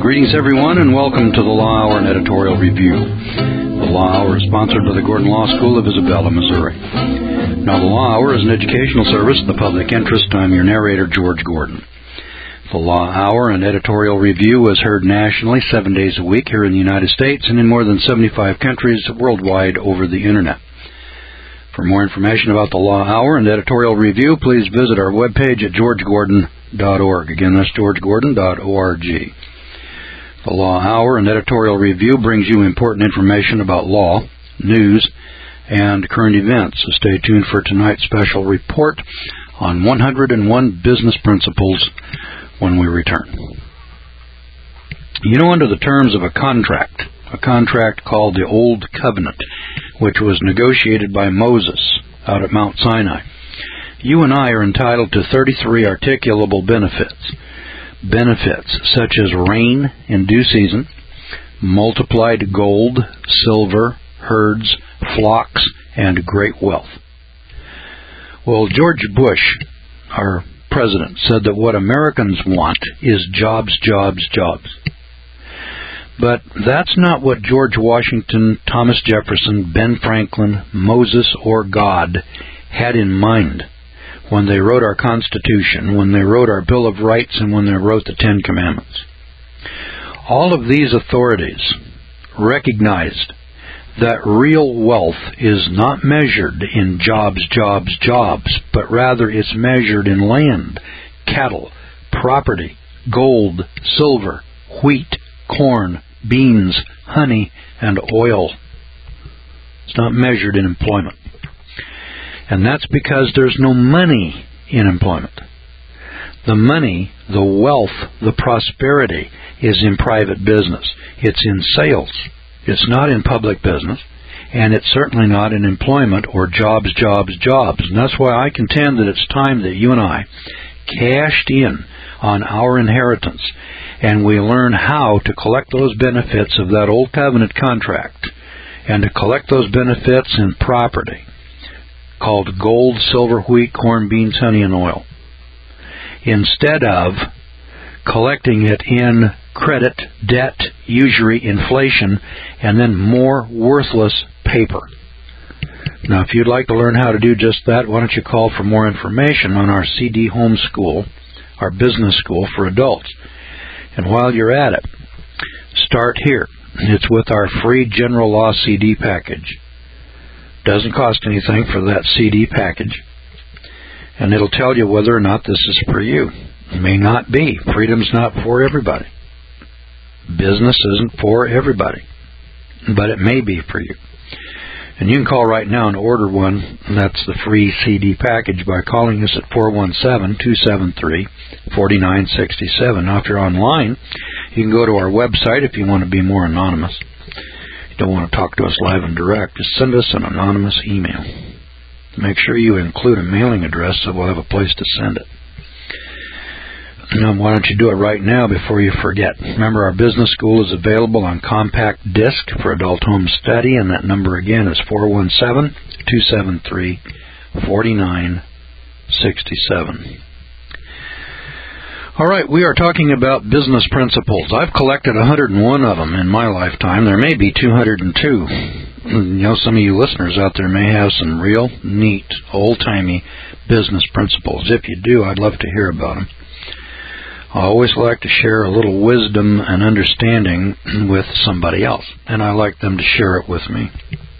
Greetings, everyone, and welcome to the Law Hour and Editorial Review. The Law Hour is sponsored by the Gordon Law School of Isabella, Missouri. Now, the Law Hour is an educational service in the public interest. I'm your narrator, George Gordon. The Law Hour and Editorial Review is heard nationally 7 days a week here in the United States and in more than 75 countries worldwide over the Internet. For more information about the Law Hour and Editorial Review, please visit our webpage at georgegordon.org. Again, that's georgegordon.org. The Law Hour and Editorial Review brings you important information about law, news, and current events. So stay tuned for tonight's special report on 101 business principles when we return. You know, under the terms of a contract called the Old Covenant, which was negotiated by Moses out at Mount Sinai, you and I are entitled to 33 articulable benefits. Benefits such as rain in due season, multiplied gold, silver, herds, flocks, and great wealth. Well, George Bush, our president, said that what Americans want is jobs, jobs, jobs. But that's not what George Washington, Thomas Jefferson, Ben Franklin, Moses, or God had in mind when they wrote our Constitution, when they wrote our Bill of Rights, and when they wrote the Ten Commandments. All of these authorities recognized that real wealth is not measured in jobs, jobs, jobs, but rather it's measured in land, cattle, property, gold, silver, wheat, corn, beans, honey, and oil. It's not measured in employment. And that's because there's no money in employment. The money, the wealth, the prosperity is in private business. It's in sales. It's not in public business. And it's certainly not in employment or jobs, jobs, jobs. And that's why I contend that it's time that you and I cashed in on our inheritance and we learn how to collect those benefits of that old covenant contract and to collect those benefits in property called gold, silver, wheat, corn, beans, honey, and oil, instead of collecting it in credit, debt, usury, inflation, and then more worthless paper. Now, if you'd like to learn how to do just that, why don't you call for more information on our CD Home School, our business school for adults. And while you're at it, start here. It's with our free General Law CD package. Doesn't cost anything for that CD package. And it'll tell you whether or not this is for you. It may not be. Freedom's not for everybody. Business isn't for everybody. But it may be for you. And you can call right now and order one. That's the free CD package by calling us at 417-273-4967. Now, if you're online, you can go to our website if you want to be more anonymous. If you don't want to talk to us live and direct, just send us an anonymous email. Make sure you include a mailing address so we'll have a place to send it. Now, why don't you do it right now before you forget? Remember, our business school is available on compact disc for adult home study, and that number again is 417-273-4967. All right, we are talking about business principles. I've collected 101 of them in my lifetime. There may be 202. You know, some of you listeners out there may have some real neat, old-timey business principles. If you do, I'd love to hear about them. I always like to share a little wisdom and understanding with somebody else, and I like them to share it with me.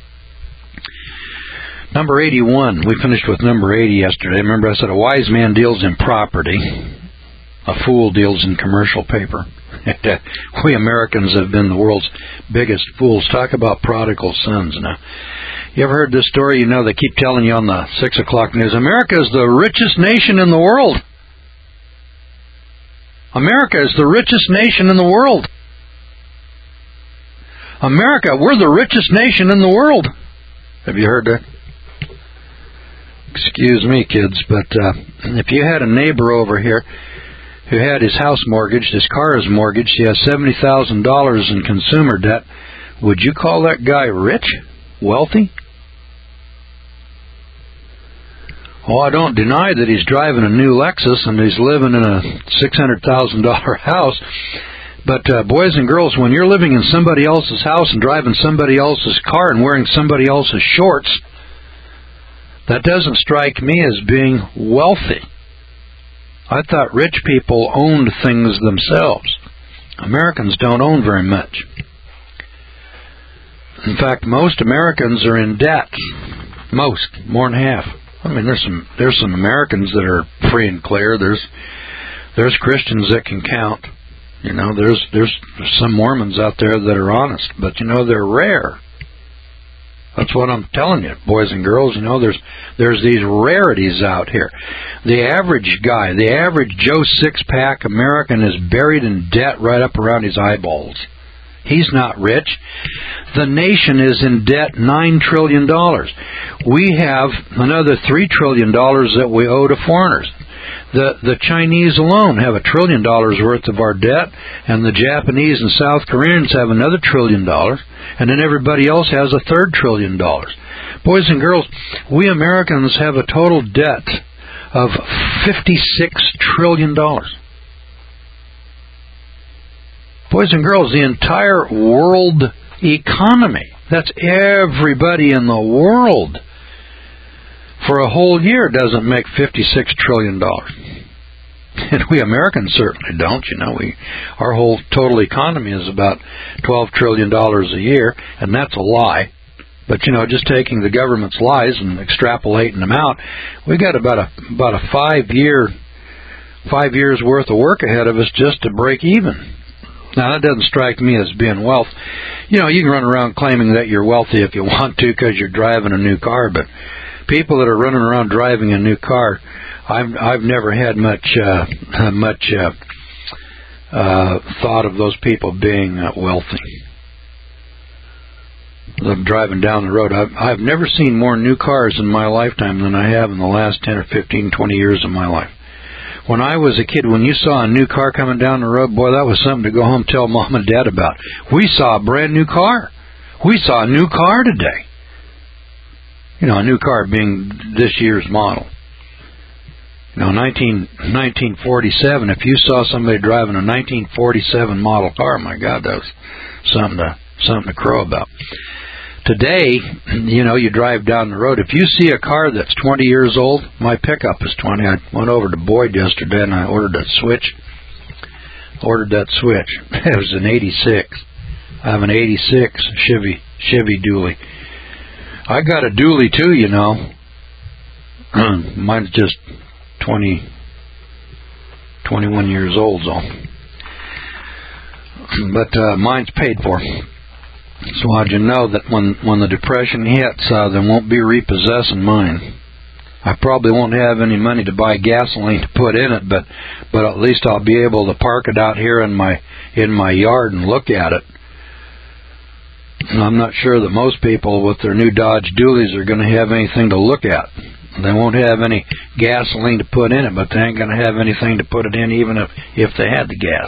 Number 81. We finished with number 80 yesterday. Remember I said a wise man deals in property. A fool deals in commercial paper. We Americans have been the world's biggest fools. Talk about prodigal sons now. You ever heard this story? You know, they keep telling you on the 6 o'clock news, America is the richest nation in the world. America is the richest nation in the world. America, we're the richest nation in the world. Have you heard that? Excuse me, kids, but if you had a neighbor over here who had his house mortgaged, his car is mortgaged, he has $70,000 in consumer debt, would you call that guy rich? Wealthy? Oh, I don't deny that he's driving a new Lexus and he's living in a $600,000 house, But boys and girls, when you're living in somebody else's house and driving somebody else's car and wearing somebody else's shorts, that doesn't strike me as being wealthy. I thought rich people owned things themselves. Americans don't own very much. In fact, most Americans are in debt. Most, more than half. I mean, there's some Americans that are free and clear. There's Christians that can count. You know, there's some Mormons out there that are honest, but you know, they're rare. That's what I'm telling you, boys and girls. You know, there's these rarities out here. The average guy, the average Joe Six-Pack American is buried in debt right up around his eyeballs. He's not rich. The nation is in debt $9 trillion. We have another $3 trillion that we owe to foreigners. The Chinese alone have $1 trillion worth of our debt, and the Japanese and South Koreans have another $1 trillion, and then everybody else has a third $1 trillion. Boys and girls, we Americans have a total debt of $56 trillion. Boys and girls, the entire world economy, that's everybody in the world, for a whole year doesn't make $56 trillion. And we Americans certainly don't. You know, our whole total economy is about $12 trillion a year, and that's a lie. But, you know, just taking the government's lies and extrapolating them out, we got about a 5 years worth of work ahead of us just to break even. Now, that doesn't strike me as being wealth. You know, you can run around claiming that you're wealthy if you want to because you're driving a new car, but people that are running around driving a new car, I've never had much thought of those people being wealthy. I'm driving down the road. I've never seen more new cars in my lifetime than I have in the last 10 or 15, 20 years of my life. When I was a kid, when you saw a new car coming down the road, boy, that was something to go home and tell Mom and Dad about. We saw a brand new car. We saw a new car today. You know, a new car being this year's model. You know, 1947, if you saw somebody driving a 1947 model car, my God, that was something to crow about. Today, you know, you drive down the road. If you see a car that's 20 years old, my pickup is 20. I went over to Boyd yesterday and I ordered that switch. It was an 86. I have an 86 Chevy dually. I got a dually too, you know. Mine's just 21 years old, so. But mine's paid for. So how'd you know that when the Depression hits, they won't be repossessing mine? I probably won't have any money to buy gasoline to put in it, but at least I'll be able to park it out here in my yard and look at it. And I'm not sure that most people with their new Dodge Dualies are going to have anything to look at. They won't have any gasoline to put in it, but they ain't going to have anything to put it in even if they had the gas.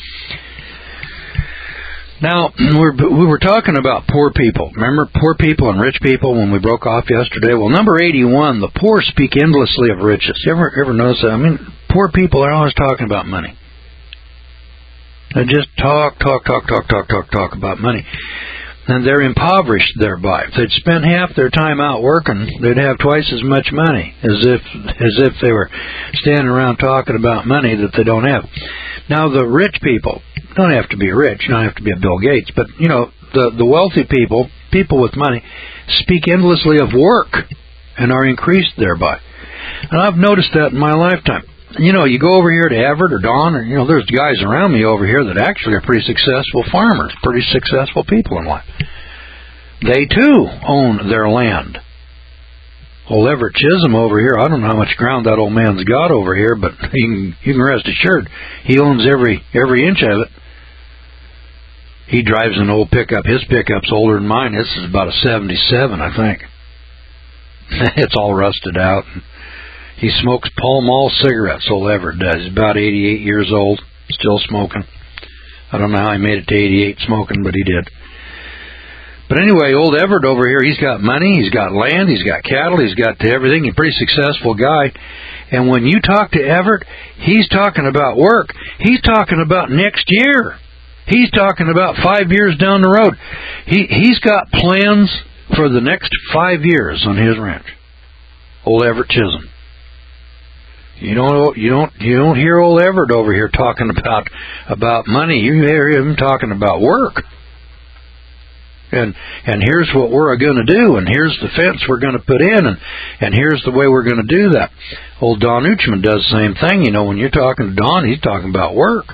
Now, we were talking about poor people. Remember poor people and rich people when we broke off yesterday? Well, number 81, the poor speak endlessly of riches. You ever notice that? I mean, poor people are always talking about money. They just talk about money. And they're impoverished thereby. If they'd spend half their time out working, they'd have twice as much money as if they were standing around talking about money that they don't have. Now, the rich people don't have to be rich. You don't have to be a Bill Gates. But, you know, the wealthy people with money, speak endlessly of work and are increased thereby. And I've noticed that in my lifetime. You know, you go over here to Everett or Don, or, you know, there's guys around me over here that actually are pretty successful farmers, pretty successful people in life. They, too, own their land. Old Everett Chisholm over here, I don't know how much ground that old man's got over here, but you can rest assured he owns every inch of it. He drives an old pickup. His pickup's older than mine. This is about a 77, I think. It's all rusted out. He smokes Pall Mall cigarettes, old Everett does. He's about 88 years old, still smoking. I don't know how he made it to 88 smoking, but he did. But anyway, old Everett over here, he's got money, he's got land, he's got cattle, he's got everything. He's a pretty successful guy. And when you talk to Everett, he's talking about work. He's talking about next year. He's talking about 5 years down the road. He's got plans for the next 5 years on his ranch. Old Everett Chisholm. You don't hear old Everett over here talking about money. You hear him talking about work. And here's what we're going to do, and here's the fence we're going to put in, and here's the way we're going to do that. Old Don Uchman does the same thing. When you're talking to Don, he's talking about work.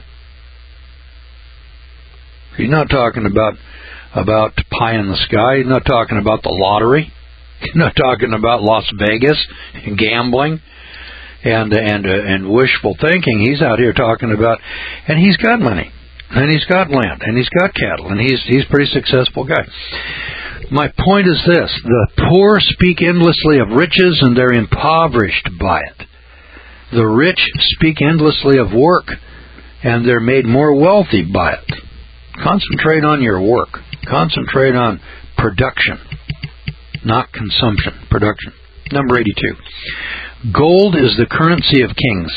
He's not talking about pie in the sky. He's not talking about the lottery. He's not talking about Las Vegas and gambling and wishful thinking. He's out here talking about, and he's got money, and he's got land, and he's got cattle, and he's a pretty successful guy. My point is this: the poor speak endlessly of riches, and they're impoverished by it. The rich speak endlessly of work, and they're made more wealthy by it. Concentrate on your work. Concentrate on production, not consumption. Production. Number 82. Gold is the currency of kings.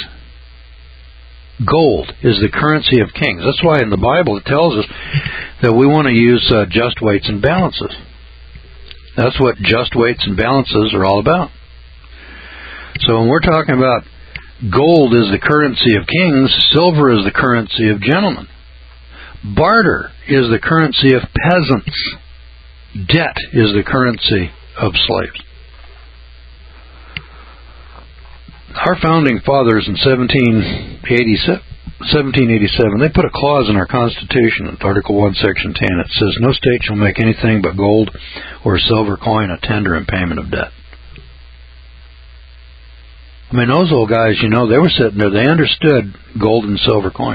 Gold is the currency of kings. That's why in the Bible it tells us that we want to use just weights and balances. That's what just weights and balances are all about. So when we're talking about gold is the currency of kings, silver is the currency of gentlemen. Barter is the currency of peasants. Debt is the currency of slaves. Our founding fathers in 1787, they put a clause in our Constitution, in Article 1, Section 10. It says, no state shall make anything but gold or silver coin a tender in payment of debt. I mean, those old guys, they were sitting there. They understood gold and silver coin.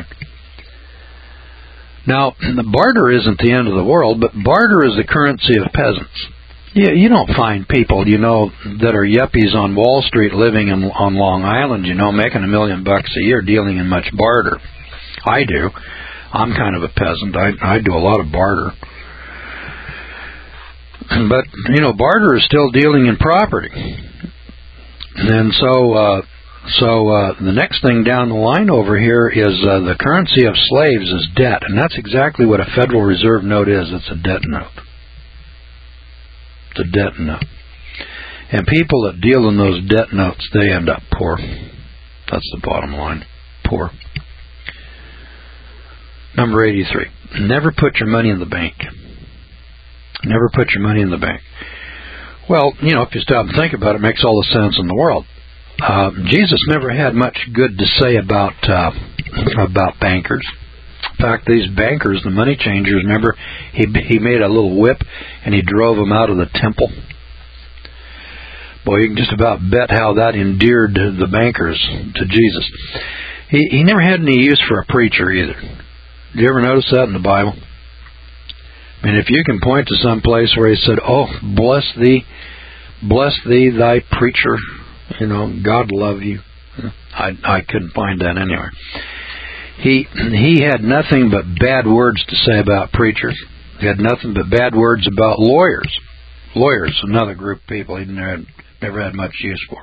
Now, the barter isn't the end of the world, but barter is the currency of peasants. You don't find people, that are yuppies on Wall Street living on Long Island, making $1 million a year dealing in much barter. I do. I'm kind of a peasant. I do a lot of barter. But, barter is still dealing in property. And so the next thing down the line over here is the currency of slaves is debt. And that's exactly what a Federal Reserve note is. It's a debt note. It's a debt note. And people that deal in those debt notes, they end up poor. That's the bottom line. Poor. Number 83. Never put your money in the bank. Never put your money in the bank. Well, if you stop and think about it, it makes all the sense in the world. Jesus never had much good to say about bankers. In fact, these bankers, the money changers, he made a little whip and he drove them out of the temple. Boy, you can just about bet how that endeared the bankers to Jesus. He never had any use for a preacher either. Did you ever notice that in the Bible? I mean, if you can point to some place where he said, "Oh, bless thee, thy preacher," God love you. I couldn't find that anywhere. He had nothing but bad words to say about preachers. He had nothing but bad words about lawyers. Lawyers, another group of people he never had much use for.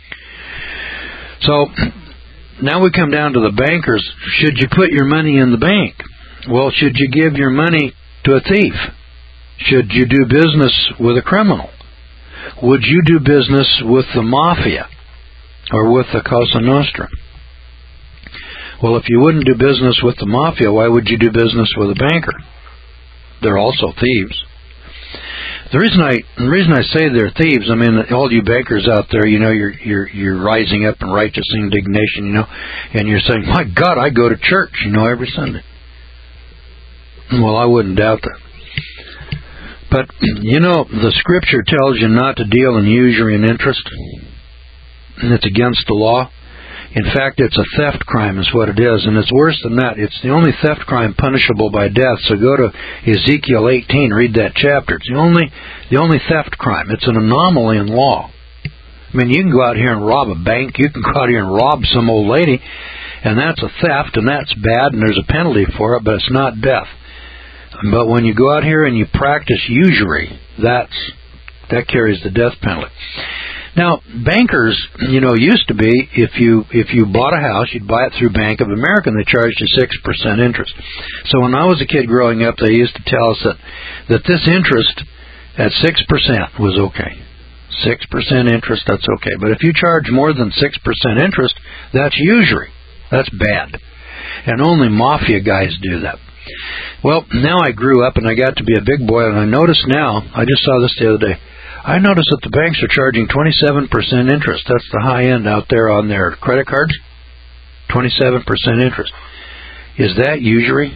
So now we come down to the bankers. Should you put your money in the bank? Well, should you give your money to a thief? Should you do business with a criminal? Would you do business with the mafia or with the Cosa Nostra? Well, if you wouldn't do business with the mafia, why would you do business with a banker? They're also thieves. The reason I say they're thieves, I mean, all you bankers out there, you're rising up in righteous indignation, and you're saying, "My God, I go to church, every Sunday." Well, I wouldn't doubt that. But, the Scripture tells you not to deal in usury and interest. And it's against the law. In fact, it's a theft crime is what it is. And it's worse than that. It's the only theft crime punishable by death. So go to Ezekiel 18, read that chapter. It's the only theft crime. It's an anomaly in law. I mean, you can go out here and rob a bank. You can go out here and rob some old lady. And that's a theft, and that's bad, and there's a penalty for it, but it's not death. But when you go out here and you practice usury, that carries the death penalty. Now, bankers, used to be, if you bought a house, you'd buy it through Bank of America, and they charged you 6% interest. So when I was a kid growing up, they used to tell us that this interest at 6% was okay. 6% interest, that's okay. But if you charge more than 6% interest, that's usury. That's bad. And only mafia guys do that. Well, now I grew up and I got to be a big boy, and I notice now, I just saw this the other day, I noticed that the banks are charging 27% interest. That's the high end out there on their credit cards. 27% interest. Is that usury?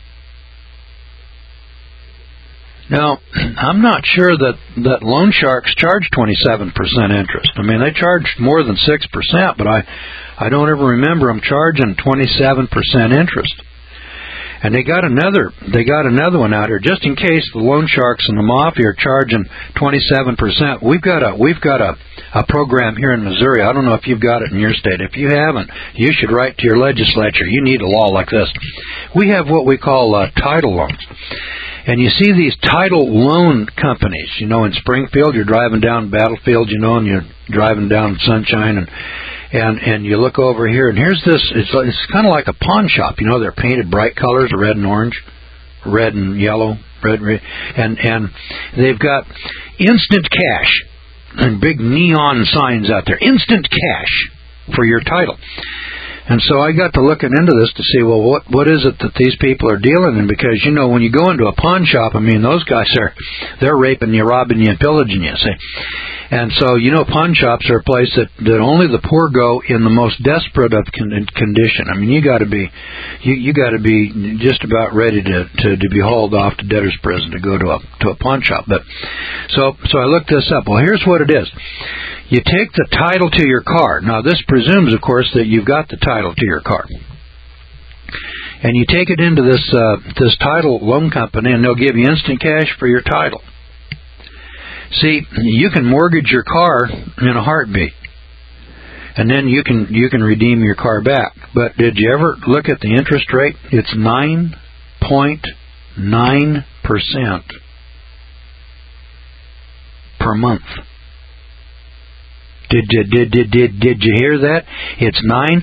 Now, I'm not sure that loan sharks charge 27% interest. I mean, they charge more than 6%, but I don't ever remember them charging 27% interest. And they got another one out here, just in case the loan sharks and the mafia are charging 27%. We've got a program here in Missouri. I don't know if you've got it in your state. If you haven't, you should write to your legislature. You need a law like this. We have what we call title loans. And you see these title loan companies, in Springfield, you're driving down Battlefield, and you're driving down Sunshine, and you look over here, and here's this, it's kind of like a pawn shop, they're painted bright colors, red and orange, red and yellow, red, and they've got instant cash, and big neon signs out there, instant cash for your title. And so I got to looking into this to see, well, what is it that these people are dealing in? Because, when you go into a pawn shop, those guys they're raping you, robbing you, and pillaging you, see. And so, pawn shops are a place that only the poor go in the most desperate of condition. You got to be just about ready to be hauled off to debtor's prison to go to a pawn shop. But so I looked this up. Well, here's what it is. You take the title to your car. Now, this presumes, of course, that you've got the title to your car. And you take it into this title loan company, and they'll give you instant cash for your title. See, you can mortgage your car in a heartbeat, and then you can redeem your car back. But did you ever look at the interest rate? It's 9.9% per month. Did you hear that? It's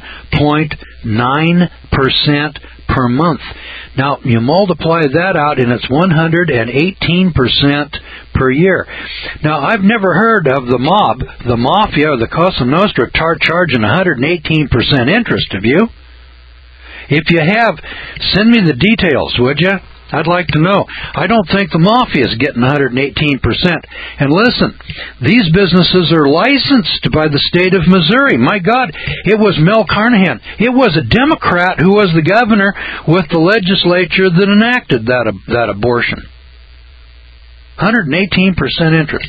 9.9% per month. Now, you multiply that out, and it's 118% per year. Now, I've never heard of the mob, the mafia, or the Cosa Nostra charging 118% interest, have you? If you have, send me the details, would you? I'd like to know. I don't think the mafia is getting 118%. And listen, these businesses are licensed by the state of Missouri. My God, it was Mel Carnahan. It was a Democrat who was the governor with the legislature that enacted that abortion. 118% interest.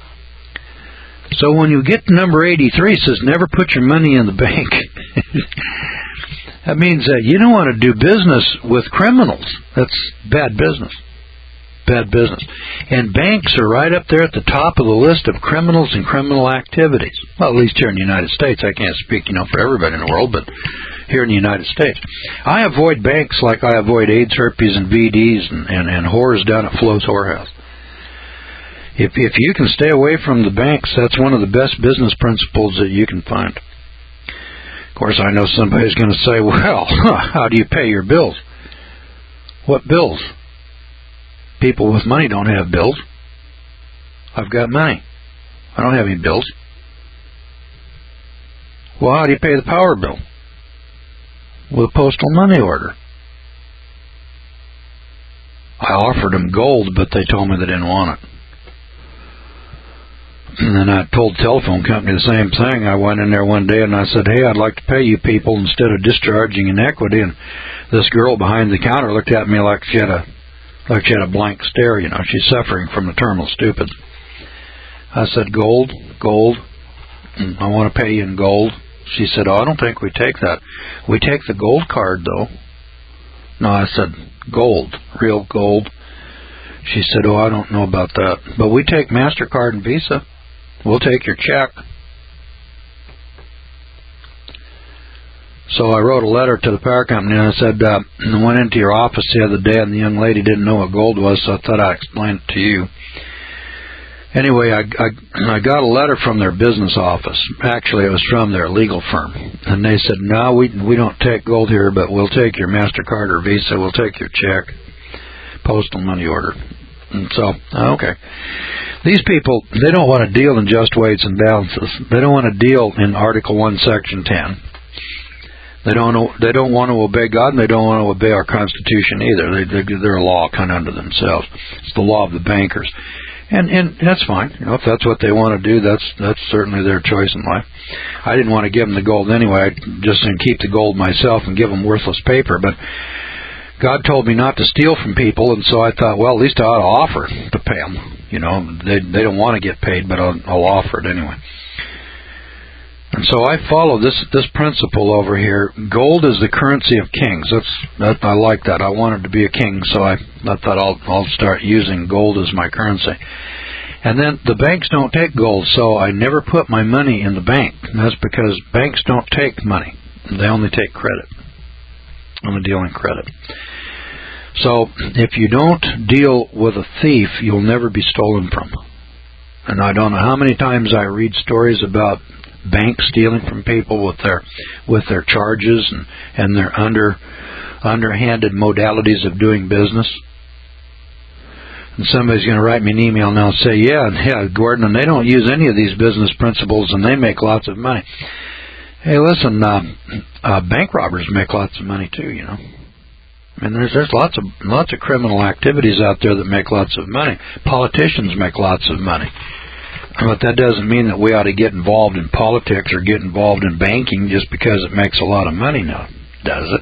So when you get to number 83, it says never put your money in the bank. That means that you don't want to do business with criminals. That's bad business. Bad business. And banks are right up there at the top of the list of criminals and criminal activities. Well, at least here in the United States. I can't speak, for everybody in the world, but here in the United States. I avoid banks like I avoid AIDS, herpes, and VDs and whores down at Flo's Whorehouse. If you can stay away from the banks, that's one of the best business principles that you can find. Of course, I know somebody's going to say, well, how do you pay your bills? What bills? People with money don't have bills. I've got money. I don't have any bills. Well, how do you pay the power bill? With a postal money order. I offered them gold, but they told me they didn't want it. And then I told the telephone company the same thing. I went in there one day and I said, hey, I'd like to pay you people instead of discharging in equity. And this girl behind the counter looked at me like she had a blank stare, She's suffering from the terminal stupid. I said, gold. I want to pay you in gold. She said, oh, I don't think we take that. We take the gold card, though. No, I said, gold, real gold. She said, oh, I don't know about that. But we take MasterCard and Visa. We'll take your check. So I wrote a letter to the power company and I said, I went into your office the other day and the young lady didn't know what gold was, so I thought I'd explain it to you. Anyway, I got a letter from their business office. Actually, it was from their legal firm. And they said, no, we don't take gold here, but we'll take your MasterCard or Visa. We'll take your check, postal money order. And so, okay. These people, they don't want to deal in just weights and balances. They don't want to deal in Article 1, Section 10. They don't want to obey God, and they don't want to obey our Constitution either. They're a law kind of unto themselves. It's the law of the bankers. And that's fine. You know, if that's what they want to do, that's certainly their choice in life. I didn't want to give them the gold anyway. I'd just keep the gold myself and give them worthless paper. But God told me not to steal from people, and so I thought, well, at least I ought to offer to pay them. You know, they don't want to get paid, but I'll offer it anyway. And so I follow this principle over here. Gold is the currency of kings. I like that. I wanted to be a king, so I thought I'll start using gold as my currency. And then the banks don't take gold, so I never put my money in the bank. And that's because banks don't take money. They only take credit. Only deal in credit. So if you don't deal with a thief, you'll never be stolen from. And I don't know how many times I read stories about banks stealing from people with their charges and their underhanded modalities of doing business. And somebody's going to write me an email now and say, yeah, Gordon, and they don't use any of these business principles and they make lots of money. Hey, listen, bank robbers make lots of money too, you know. I mean, there's lots of criminal activities out there that make lots of money. Politicians make lots of money. But that doesn't mean that we ought to get involved in politics or get involved in banking just because it makes a lot of money now, does it?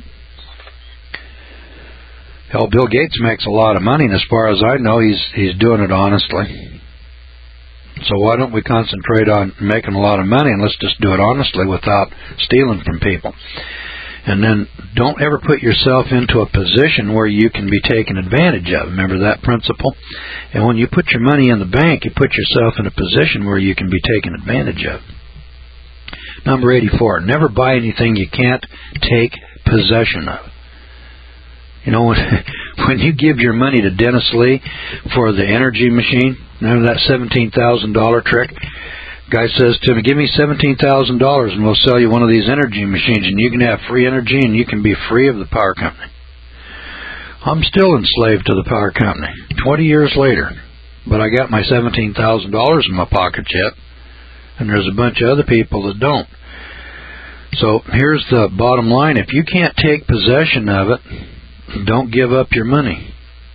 Hell, Bill Gates makes a lot of money, and as far as I know, he's doing it honestly. So why don't we concentrate on making a lot of money, and let's just do it honestly without stealing from people. And then don't ever put yourself into a position where you can be taken advantage of. Remember that principle? And when you put your money in the bank, you put yourself in a position where you can be taken advantage of. Number 84, never buy anything you can't take possession of. You know, when you give your money to Dennis Lee for the energy machine, remember that $17,000 trick? Guy says to me, give me $17,000 and we'll sell you one of these energy machines and you can have free energy and you can be free of the power company. I'm still enslaved to the power company 20 years later, but I got my $17,000 in my pocket yet, and there's a bunch of other people that don't. So here's the bottom line. If you can't take possession of it, don't give up your money.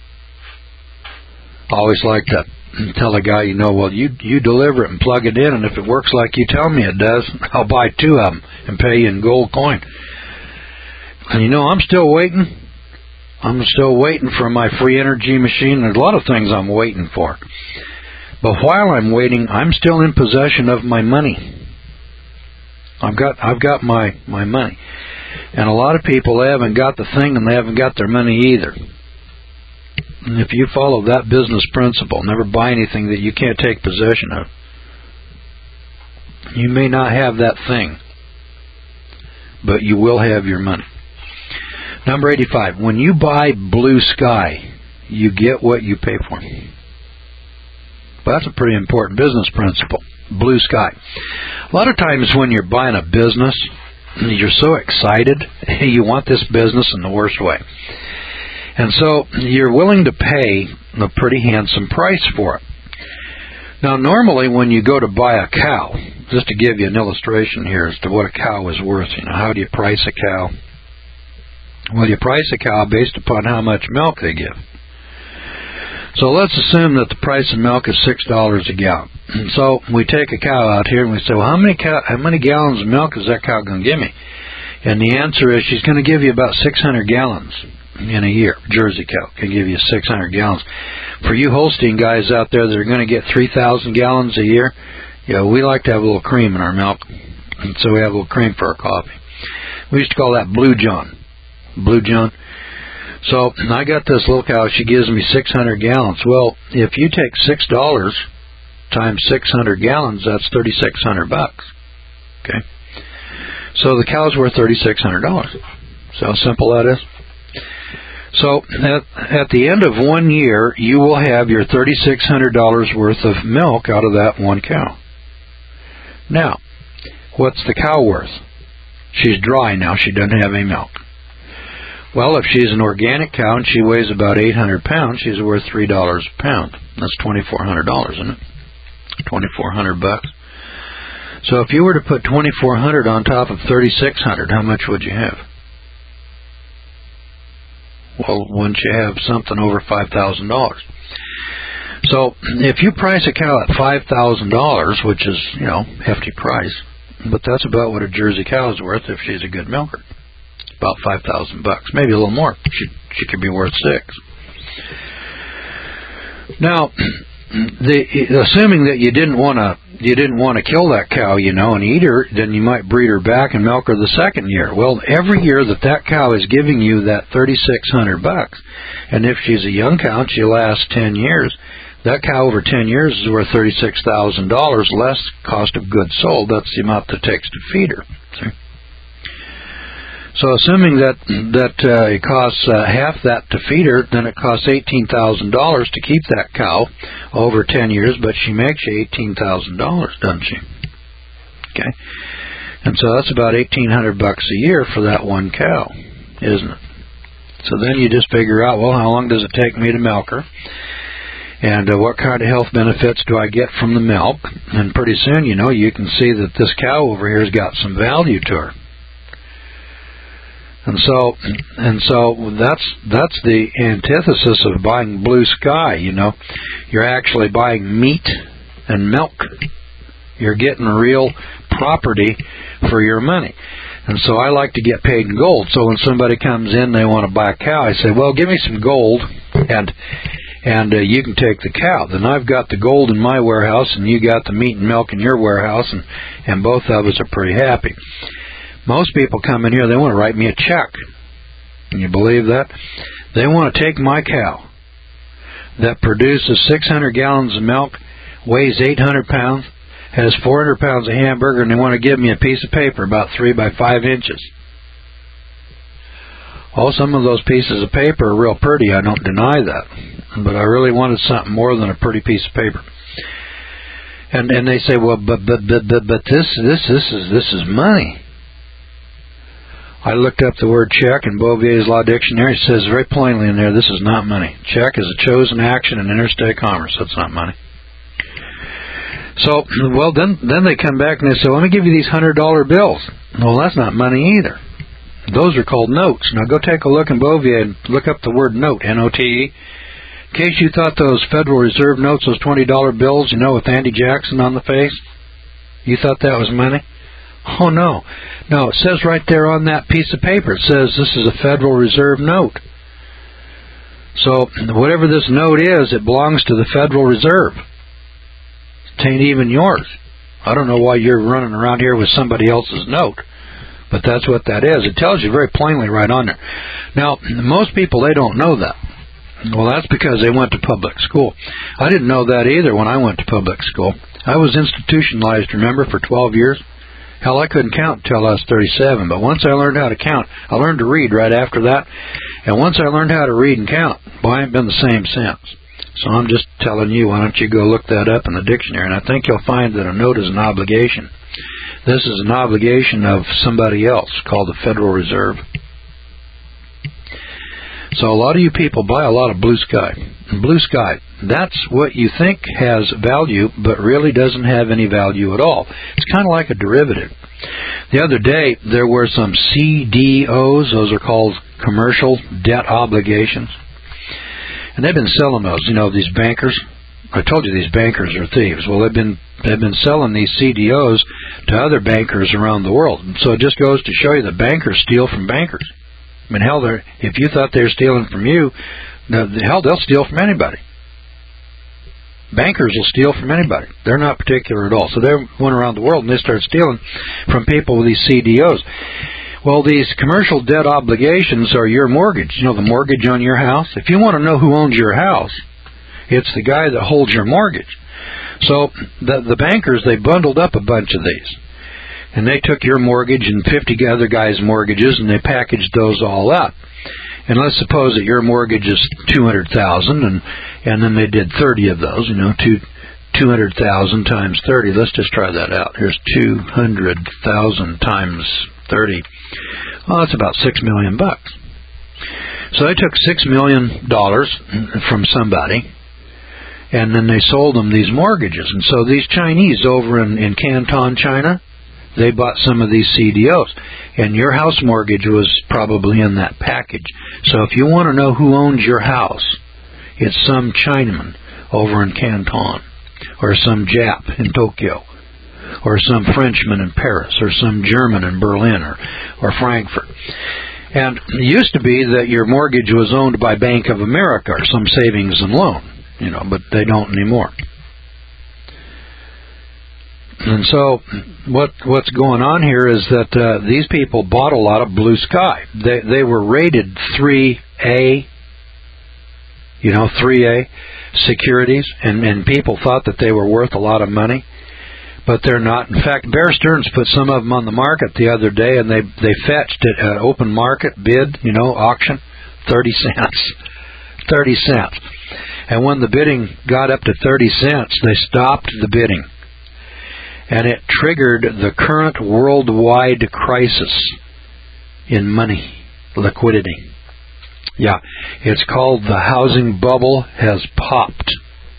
I always like to tell a guy, you know, well, you deliver it and plug it in, and if it works like you tell me it does, I'll buy 2 of them and pay you in gold coin. And you know, I'm still waiting. I'm still waiting for my free energy machine. There's a lot of things I'm waiting for. But while I'm waiting, I'm still in possession of my money. I've got my money. And a lot of people, they haven't got the thing and they haven't got their money either. And if you follow that business principle, never buy anything that you can't take possession of. You may not have that thing, but you will have your money. Number 85, when you buy blue sky, you get what you pay for. Well, that's a pretty important business principle, blue sky. A lot of times when you're buying a business, you're so excited, you want this business in the worst way. And so you're willing to pay a pretty handsome price for it. Now, normally when you go to buy a cow, just to give you an illustration here as to what a cow is worth, you know, how do you price a cow? Well, you price a cow based upon how much milk they give. So let's assume that the price of milk is $6 a gallon. And so we take a cow out here and we say, well, how many gallons of milk is that cow going to give me? And the answer is she's going to give you about 600 gallons in a year. Jersey cow can give you 600 gallons. For you Holstein guys out there that are going to get 3,000 gallons a year, yeah, we like to have a little cream in our milk. And so we have a little cream for our coffee. We used to call that Blue John. Blue John. So I got this little cow. She gives me 600 gallons. Well, if you take $6 times 600 gallons, that's $3,600. Okay. So the cow's worth $3,600. So how simple that is. So at the end of 1 year, you will have your $3,600 worth of milk out of that one cow. Now, what's the cow worth? She's dry now. She doesn't have any milk. Well, if she's an organic cow and she weighs about 800 pounds, she's worth $3 a pound. That's $2,400, isn't it? $2,400. So if you were to put $2,400 on top of $3,600, how much would you have? Well, wouldn't you have something over $5,000? So if you price a cow at $5,000, which is, hefty price, but that's about what a Jersey cow is worth if she's a good milker. About $5,000, maybe a little more. She could be worth $6,000. Now, assuming that you didn't want to kill that cow, and eat her, then you might breed her back and milk her the second year. Well, every year that cow is giving you that $3,600, and if she's a young cow and she lasts 10 years, that cow over 10 years is worth $36,000 less cost of goods sold. That's the amount that it takes to feed her. See? So assuming that it costs half that to feed her, then it costs $18,000 to keep that cow over 10 years, but she makes you $18,000, doesn't she? Okay. And so that's about $1,800 a year for that one cow, isn't it? So then you just figure out, well, how long does it take me to milk her? And what kind of health benefits do I get from the milk? And pretty soon, you can see that this cow over here has got some value to her. And so that's the antithesis of buying blue sky. You're actually buying meat and milk. You're getting real property for your money. And so I like to get paid in gold. So when somebody comes in, they want to buy a cow, I say, well, give me some gold, and you can take the cow. Then I've got the gold in my warehouse, and you got the meat and milk in your warehouse, and both of us are pretty happy. Most people come in here, they want to write me a check. Can you believe that? They want to take my cow that produces 600 gallons of milk, weighs 800 pounds, has 400 pounds of hamburger, and they want to give me a piece of paper about 3 by 5 inches. Oh, some of those pieces of paper are real pretty. I don't deny that. But I really wanted something more than a pretty piece of paper. And they say, well, but this is money. I looked up the word check in Bouvier's Law Dictionary. It says very plainly in there, this is not money. Check is a chosen action in interstate commerce. That's not money. So, well, then they come back and they say, let me give you these $100 bills. Well, that's not money either. Those are called notes. Now go take a look in Bouvier and look up the word note, N-O-T-E. In case you thought those Federal Reserve notes, those $20 bills, with Andy Jackson on the face, you thought that was money? Oh, no. No, it says right there on that piece of paper, it says this is a Federal Reserve note. So whatever this note is, it belongs to the Federal Reserve. It ain't even yours. I don't know why you're running around here with somebody else's note, but that's what that is. It tells you very plainly right on there. Now, most people, they don't know that. Well, that's because they went to public school. I didn't know that either when I went to public school. I was institutionalized, remember, for 12 years. Hell, I couldn't count until I was 37, but once I learned how to count, I learned to read right after that, and once I learned how to read and count, boy, I ain't been the same since. So I'm just telling you, why don't you go look that up in the dictionary, and I think you'll find that a note is an obligation. This is an obligation of somebody else called the Federal Reserve. So a lot of you people buy a lot of blue sky. Blue sky, that's what you think has value, but really doesn't have any value at all. It's kind of like a derivative. The other day, there were some CDOs, those are called commercial debt obligations. And they've been selling those, these bankers. I told you these bankers are thieves. Well, they've been selling these CDOs to other bankers around the world. So it just goes to show you that bankers steal from bankers. I mean, hell, if you thought they were stealing from you, hell, they'll steal from anybody. Bankers will steal from anybody. They're not particular at all. So they went around the world and they started stealing from people with these CDOs. Well, these commercial debt obligations are your mortgage. The mortgage on your house. If you want to know who owns your house, it's the guy that holds your mortgage. So the bankers, they bundled up a bunch of these. And they took your mortgage and 50 other guys' mortgages, and they packaged those all up. And let's suppose that your mortgage is $200,000, and then they did 30 of those. 200,000 times 30. Let's just try that out. Here's 200,000 times 30. Well, that's about $6 million. So they took $6 million from somebody, and then they sold them these mortgages. And so these Chinese over in Canton, China, they bought some of these CDOs. And your house mortgage was probably in that package. So if you want to know who owns your house, it's some Chinaman over in Canton, or some Jap in Tokyo, or some Frenchman in Paris, or some German in Berlin, or Frankfurt. And it used to be that your mortgage was owned by Bank of America or some savings and loan, but they don't anymore. And so what's going on here is that these people bought a lot of blue sky. They were rated 3A, 3A securities, and people thought that they were worth a lot of money, but they're not. In fact, Bear Stearns put some of them on the market the other day, and they fetched at open market bid, auction, 30 cents. 30 cents. And when the bidding got up to 30 cents, they stopped the bidding. And it triggered the current worldwide crisis in money, liquidity. Yeah, it's called the housing bubble has popped.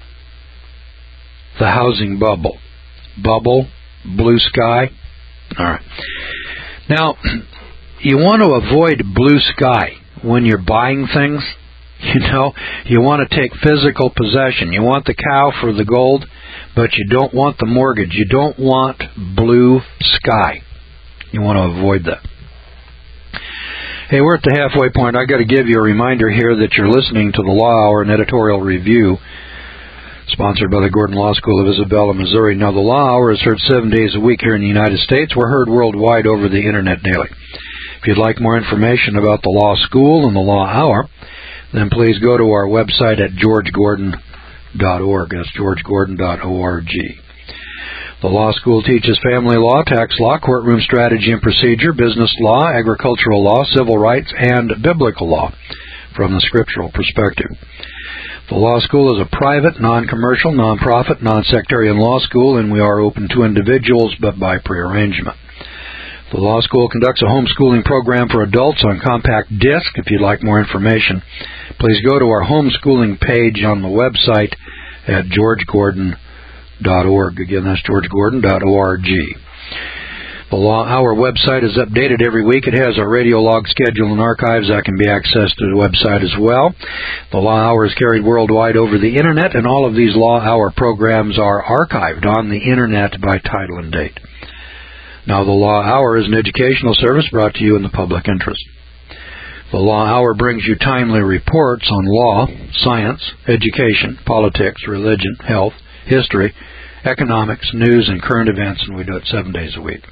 The housing bubble. Bubble, blue sky. All right. Now, you want to avoid blue sky when you're buying things. You want to take physical possession. You want the cow for the gold, but you don't want the mortgage. You don't want blue sky. You want to avoid that. Hey, we're at the halfway point. I've got to give you a reminder here that you're listening to the Law Hour and Editorial Review, sponsored by the Gordon Law School of Isabella, Missouri. Now, the Law Hour is heard 7 days a week here in the United States. We're heard worldwide over the Internet daily. If you'd like more information about the Law School and the Law Hour, then please go to our website at georgegordon.org. That's georgegordon.org. The law school teaches family law, tax law, courtroom strategy and procedure, business law, agricultural law, civil rights, and biblical law from the scriptural perspective. The law school is a private, non-commercial, non-profit, non-sectarian law school, and we are open to individuals, but by prearrangement. The law school conducts a homeschooling program for adults on compact disc. If you'd like more information, please go to our homeschooling page on the website at georgegordon.org. Again, that's georgegordon.org. The Law Hour website is updated every week. It has our radio log schedule and archives that can be accessed to the website as well. The Law Hour is carried worldwide over the Internet, and all of these Law Hour programs are archived on the Internet by title and date. Now, the Law Hour is an educational service brought to you in the public interest. The Law Hour brings you timely reports on law, science, education, politics, religion, health, history, economics, news, and current events, and we do it 7 days a week.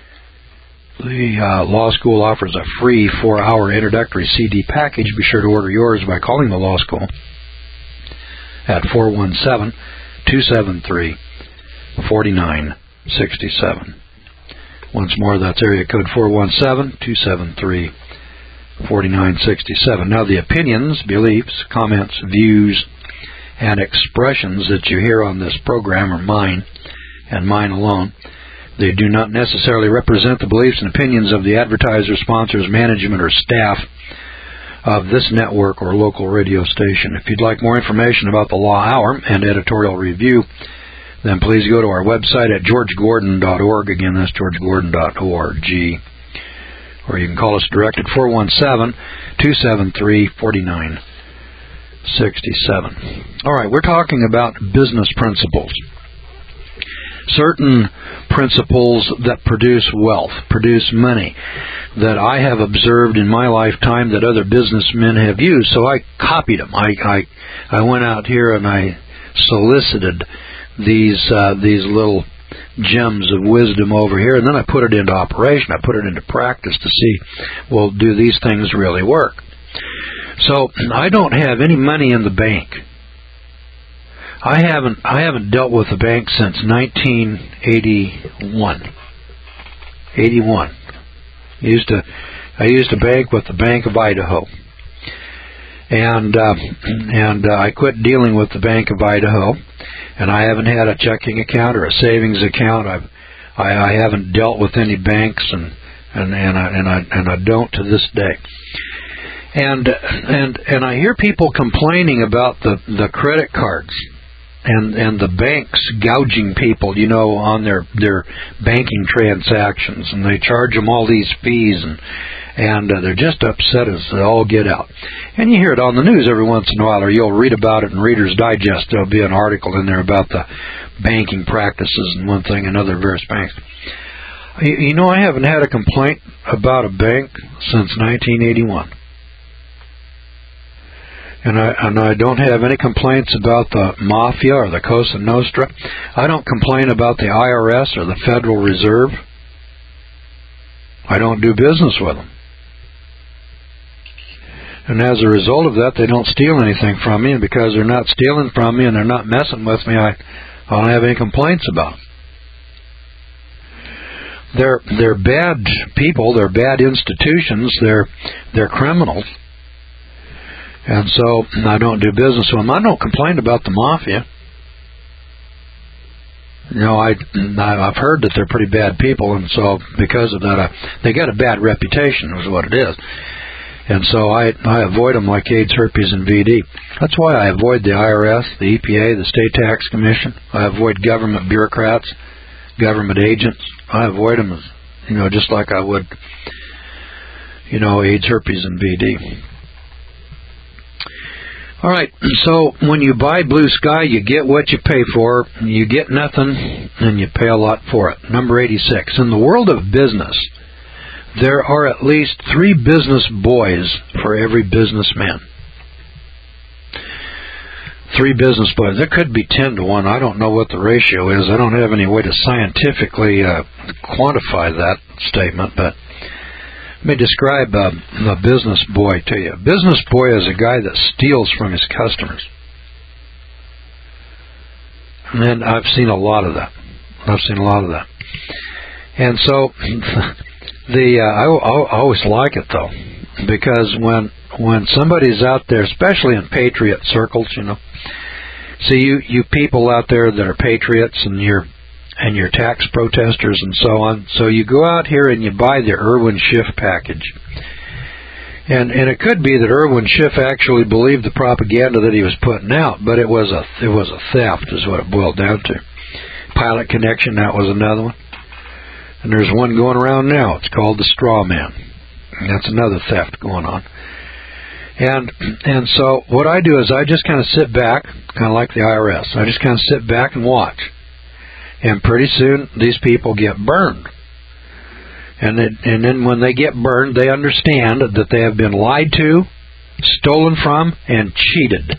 The law school offers a free 4-hour introductory CD package. Be sure to order yours by calling the law school at 417-273-4967. Once more, that's area code 417-273-4967. Now, the opinions, beliefs, comments, views, and expressions that you hear on this program are mine and mine alone. They do not necessarily represent the beliefs and opinions of the advertiser, sponsors, management, or staff of this network or local radio station. If you'd like more information about the Law Hour and Editorial Review, then please go to our website at georgegordon.org. Again, that's georgegordon.org. Or you can call us direct at 417-273-4967. All right, we're talking about business principles. Certain principles that produce wealth, produce money, that I have observed in my lifetime that other businessmen have used. So I copied them. I went out here and I solicited these little gems of wisdom over here, and then I put it into operation. I put it into practice to see, well, do these things really work? So I don't have any money in the bank. I haven't dealt with the bank since 1981. 81. I used to bank with the Bank of Idaho. and I quit dealing with the Bank of Idaho, and I haven't had a checking account or a savings account. I haven't dealt with any banks, and I don't to this day. And I hear people complaining about the credit cards and the banks gouging people, on their banking transactions, and they charge them all these fees, and they're just upset as they all get out. And you hear it on the news every once in a while, or you'll read about it in Reader's Digest. There'll be an article in there about the banking practices and one thing and other various banks. I haven't had a complaint about a bank since 1981. And I don't have any complaints about the Mafia or the Cosa Nostra. I don't complain about the IRS or the Federal Reserve. I don't do business with them. And as a result of that, they don't steal anything from me. And because they're not stealing from me and they're not messing with me, I don't have any complaints about them. They're bad people. They're bad institutions. They're criminals. And so I don't do business with them. I don't complain about the Mafia. I've heard that they're pretty bad people, and so because of that, they got a bad reputation, is what it is. And so I avoid them like AIDS, herpes, and VD. That's why I avoid the IRS, the EPA, the State Tax Commission. I avoid government bureaucrats, government agents. I avoid them, just like I would, AIDS, herpes, and VD. All right, so when you buy Blue Sky, you get what you pay for. You get nothing, and you pay a lot for it. Number 86. In the world of business, there are at least 3 business boys for every businessman. 3 business boys. There could be 10 to 1. I don't know what the ratio is. I don't have any way to scientifically quantify that statement, but let me describe a business boy to you. A business boy is a guy that steals from his customers. And I've seen a lot of that. And so, I always like it, though, because when somebody's out there, especially in patriot circles, see you people out there that are patriots and you're tax protesters and so on. So you go out here and you buy the Irwin Schiff package. And it could be that Irwin Schiff actually believed the propaganda that he was putting out, but it was a theft is what it boiled down to. Pilot Connection, that was another one. And there's one going around now. It's called the Straw Man. And that's another theft going on. And so what I do is I just kind of sit back, kind of like the IRS. I just kind of sit back and watch. And pretty soon, these people get burned. And then when they get burned, they understand that they have been lied to, stolen from, and cheated.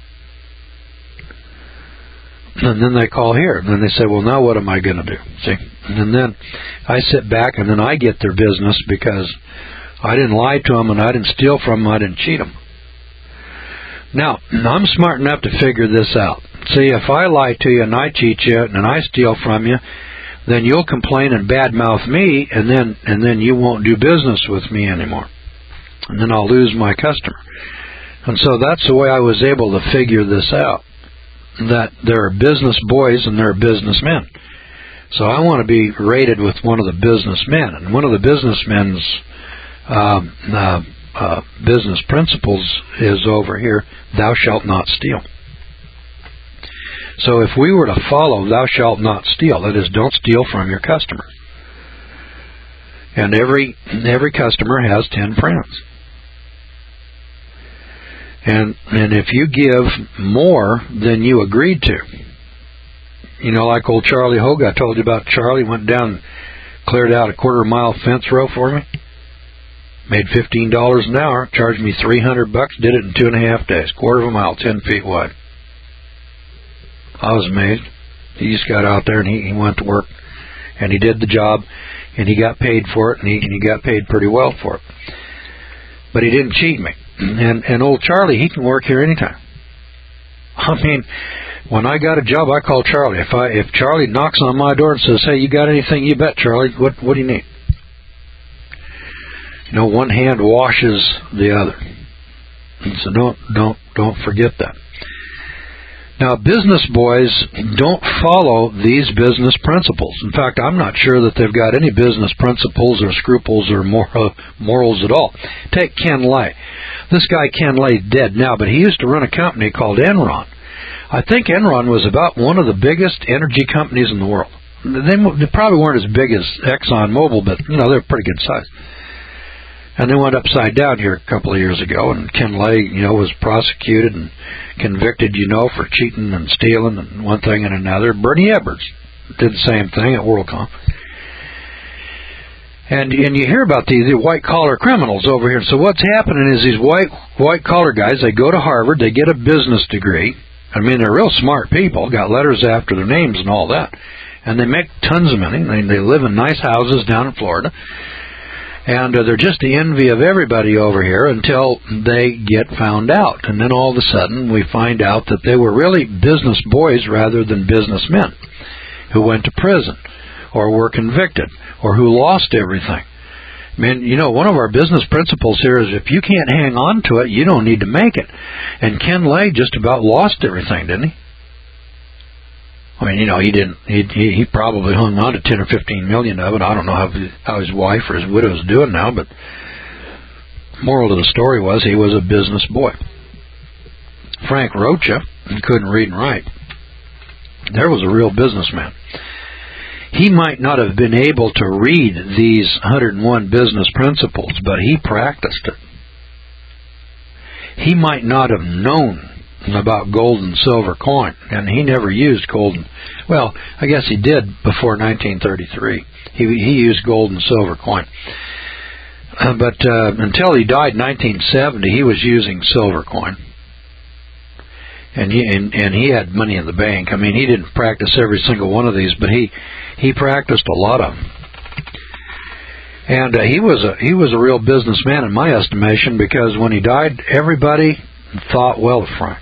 And then they call here. And then they say, well, now what am I going to do? See? And then I sit back, and then I get their business because I didn't lie to them, and I didn't steal from them, I didn't cheat them. Now, I'm smart enough to figure this out. See, if I lie to you and I cheat you and I steal from you, then you'll complain and badmouth me, and then you won't do business with me anymore. And then I'll lose my customer. And so that's the way I was able to figure this out, that there are business boys and there are businessmen. So I want to be rated with one of the businessmen. And one of the businessmen's business principles is over here, thou shalt not steal. So if we were to follow thou shalt not steal, that is, don't steal from your customer. And every customer has 10 friends. And if you give more than you agreed to, like old Charlie Hogue, I told you about Charlie, went down and cleared out a quarter-mile fence row for me, made $15 an hour, charged me $300, did it in 2.5 days, quarter of a mile, 10 feet wide. I was amazed. He just got out there and he went to work and he did the job and he got paid for it and he got paid pretty well for it. But he didn't cheat me. And old Charlie, he can work here anytime. I mean, when I got a job, I call Charlie. If Charlie knocks on my door and says, hey, you got anything? You bet, Charlie. What do you need? One hand washes the other. So don't forget that. Now, business boys don't follow these business principles. In fact, I'm not sure that they've got any business principles or scruples or morals at all. Take Ken Lay. This guy, Ken Lay, is dead now, but he used to run a company called Enron. I think Enron was about one of the biggest energy companies in the world. They probably weren't as big as ExxonMobil, but, they're pretty good size. And they went upside down here a couple of years ago, and Ken Lay, was prosecuted and convicted, for cheating and stealing and one thing and another. Bernie Ebbers did the same thing at WorldCom. And you hear about these white-collar criminals over here. So what's happening is these white-collar guys, they go to Harvard, they get a business degree. I mean, they're real smart people, got letters after their names and all that. And they make tons of money. They live in nice houses down in Florida. And they're just the envy of everybody over here until they get found out. And then all of a sudden we find out that they were really business boys rather than businessmen who went to prison or were convicted or who lost everything. I mean, one of our business principles here is if you can't hang on to it, you don't need to make it. And Ken Lay just about lost everything, didn't he? I mean, he didn't. He probably hung on to 10 or 15 million of it. I don't know how his wife or his widow is doing now, but moral of the story was he was a business boy. Frank Rocha couldn't read and write. There was a real businessman. He might not have been able to read these 101 business principles, but he practiced it. He might not have known about gold and silver coin, and he never used gold. Well, I guess he did before 1933. He used gold and silver coin. But until he died in 1970, he was using silver coin. And he had money in the bank. I mean, he didn't practice every single one of these, but he practiced a lot of them. And he was a real businessman in my estimation, because when he died, everybody thought well of Frank.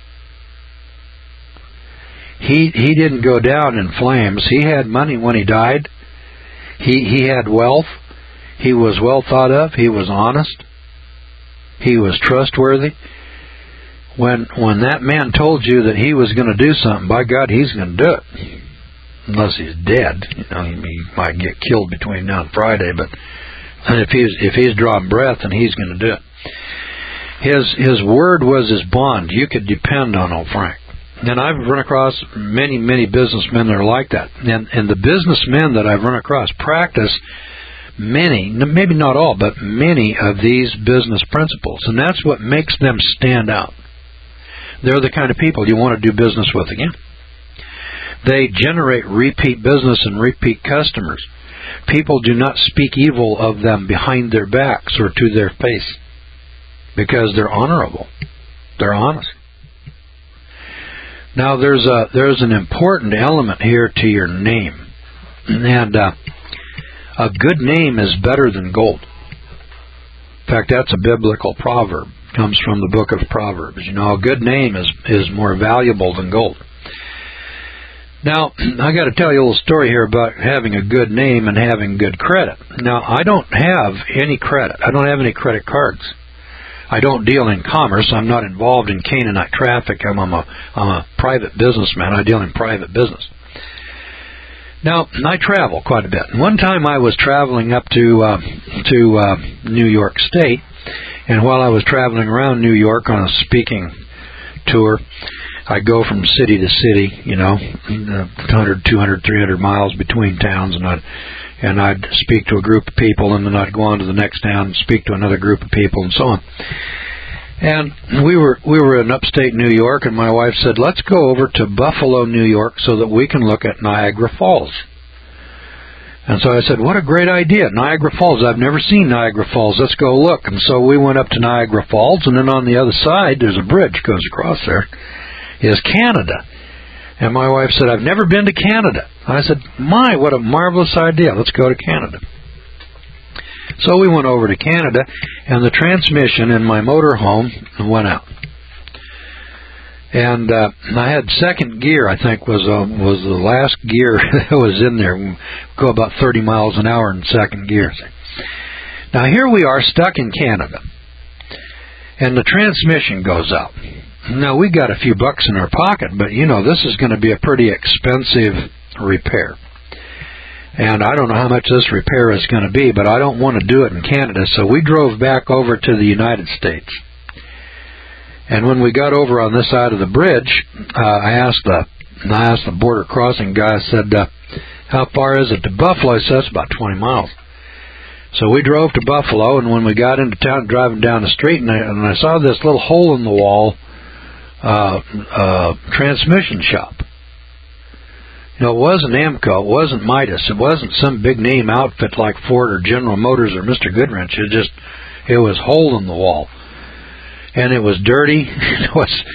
He didn't go down in flames. He had money when he died. He had wealth. He was well thought of. He was honest. He was trustworthy. When that man told you that he was going to do something, by God, he's going to do it. Unless he's dead. He might get killed between now and Friday, but if he's drawing breath, then he's going to do it. His word was his bond. You could depend on old Frank. And I've run across many, many businessmen that are like that. And the businessmen that I've run across practice many, maybe not all, but many of these business principles. And that's what makes them stand out. They're the kind of people you want to do business with again. They generate repeat business and repeat customers. People do not speak evil of them behind their backs or to their face, because they're honorable. They're honest. Now, there's an important element here to your name. And a good name is better than gold. In fact, that's a biblical proverb. It comes from the book of Proverbs. A good name is more valuable than gold. Now, I got to tell you a little story here about having a good name and having good credit. Now, I don't have any credit. I don't have any credit cards. I don't deal in commerce. I'm not involved in Canaanite traffic. I'm a private businessman. I deal in private business. Now, I travel quite a bit. One time I was traveling up to New York State, and while I was traveling around New York on a speaking tour, I go from city to city, 100, 200, 300 miles between towns, and I'd speak to a group of people, and then I'd go on to the next town and speak to another group of people, and so on. And we were in upstate New York, and my wife said, let's go over to Buffalo, New York, so that we can look at Niagara Falls. And so I said, what a great idea, Niagara Falls. I've never seen Niagara Falls. Let's go look. And so we went up to Niagara Falls, and then on the other side, there's a bridge goes across there, is Canada. And my wife said, I've never been to Canada. I said, what a marvelous idea. Let's go to Canada. So we went over to Canada, and the transmission in my motorhome went out. And I had second gear, I think, was the last gear that was in there. Go about 30 miles an hour in second gear. Now, here we are stuck in Canada. and the transmission goes out. Now, we got a few bucks in our pocket, but, this is going to be a pretty expensive repair. And I don't know how much this repair is going to be, but I don't want to do it in Canada, so we drove back over to the United States. And when we got over on this side of the bridge, I asked the border crossing guy, I said, how far is it to Buffalo? He said, it's about 20 miles. So we drove to Buffalo, and when we got into town, driving down the street, and I saw this little hole in the wall transmission shop. It wasn't AMCO, it wasn't Midas, it wasn't some big name outfit like Ford or General Motors or Mr. Goodwrench. It was hole in the wall. And it was dirty. It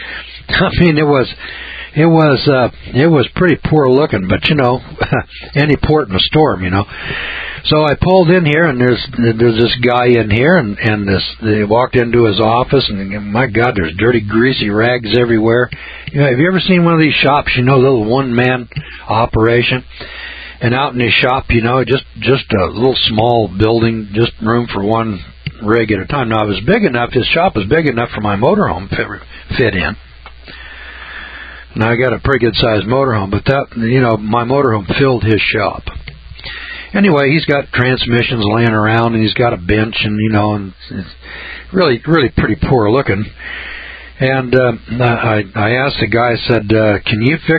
was pretty poor looking, but any port in a storm, So I pulled in here, and there's this guy in here, and they walked into his office, and my God, there's dirty, greasy rags everywhere. Have you ever seen one of these shops? Little one-man operation, and out in his shop, just a little small building, just room for one rig at a time. Now, it was big enough. His shop was big enough for my motorhome fit in. Now, I got a pretty good-sized motorhome, but my motorhome filled his shop. Anyway, he's got transmissions laying around, and he's got a bench, and and it's really, really pretty poor looking. And I asked the guy, I said, "Can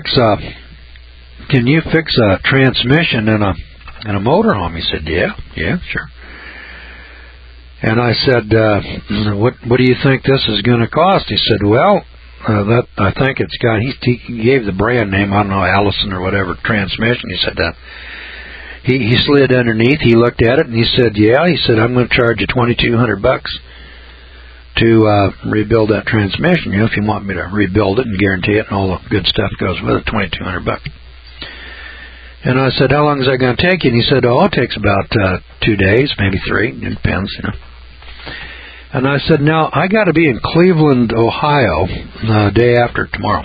you fix a transmission in a motorhome?" He said, "Yeah, sure." And I said, "What do you think this is going to cost?" He said, "Well, I think it's got." He gave the brand name, I don't know, Allison or whatever transmission. He said that. He slid underneath. He looked at it and he said, "Yeah." He said, "I'm going to charge you $2,200 to rebuild that transmission. If you want me to rebuild it and guarantee it and all the good stuff goes with it, $2,200." And I said, "How long is that going to take you?" And he said, "Oh, it takes about 2 days, maybe 3. It depends, And I said, "Now I got to be in Cleveland, Ohio, the day after tomorrow."